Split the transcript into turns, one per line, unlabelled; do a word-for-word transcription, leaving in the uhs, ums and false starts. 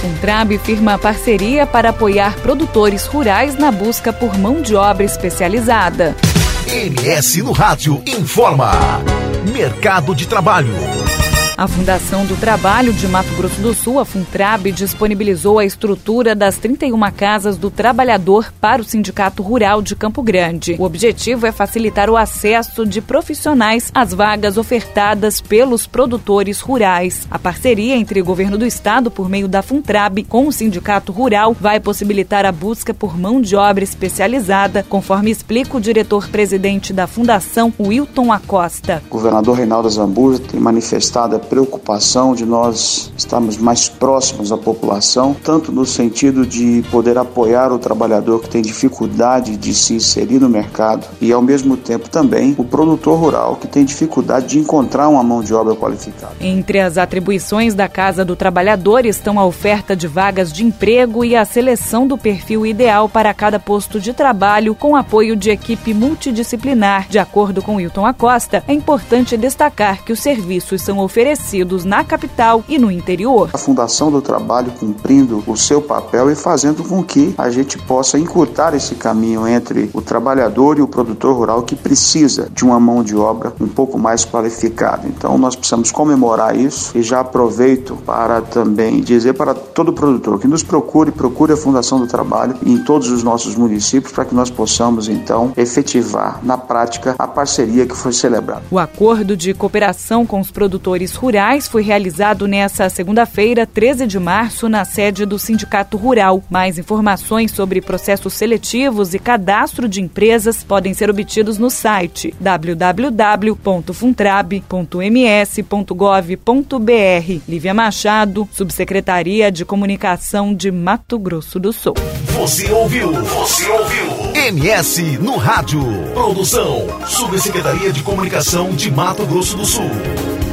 Funtrab firma parceria para apoiar produtores rurais na busca por mão de obra especializada.
M S no Rádio informa. Mercado de trabalho.
A Fundação do Trabalho de Mato Grosso do Sul, a Funtrab, disponibilizou a estrutura das trinta e uma Casas do Trabalhador para o Sindicato Rural de Campo Grande. O objetivo é facilitar o acesso de profissionais às vagas ofertadas pelos produtores rurais. A parceria entre o governo do estado, por meio da Funtrab, com o Sindicato Rural, vai possibilitar a busca por mão de obra especializada, conforme explica o diretor-presidente da Fundação, Wilton Acosta.
O governador Reinaldo Azambuja tem manifestado a preocupação de nós estarmos mais próximos à população, tanto no sentido de poder apoiar o trabalhador que tem dificuldade de se inserir no mercado e, ao mesmo tempo, também o produtor rural que tem dificuldade de encontrar uma mão de obra qualificada.
Entre as atribuições da Casa do Trabalhador estão a oferta de vagas de emprego e a seleção do perfil ideal para cada posto de trabalho, com apoio de equipe multidisciplinar. De acordo com Wilton Acosta, é importante destacar que os serviços são oferecidos na capital e no interior.
A Fundação do Trabalho cumprindo o seu papel e fazendo com que a gente possa encurtar esse caminho entre o trabalhador e o produtor rural que precisa de uma mão de obra um pouco mais qualificada. Então nós precisamos comemorar isso e já aproveito para também dizer para todo produtor que nos procure, procure a Fundação do Trabalho em todos os nossos municípios para que nós possamos então efetivar na prática a parceria que foi celebrada.
O acordo de cooperação com os produtores rurais foi realizado nesta segunda-feira, treze de março, na sede do Sindicato Rural. Mais informações sobre processos seletivos e cadastro de empresas podem ser obtidos no site w w w ponto funtrab ponto m s ponto gov ponto b r. Lívia Machado, Subsecretaria de Comunicação de Mato Grosso do Sul.
Você ouviu? Você ouviu? M S no Rádio. Produção, Subsecretaria de Comunicação de Mato Grosso do Sul.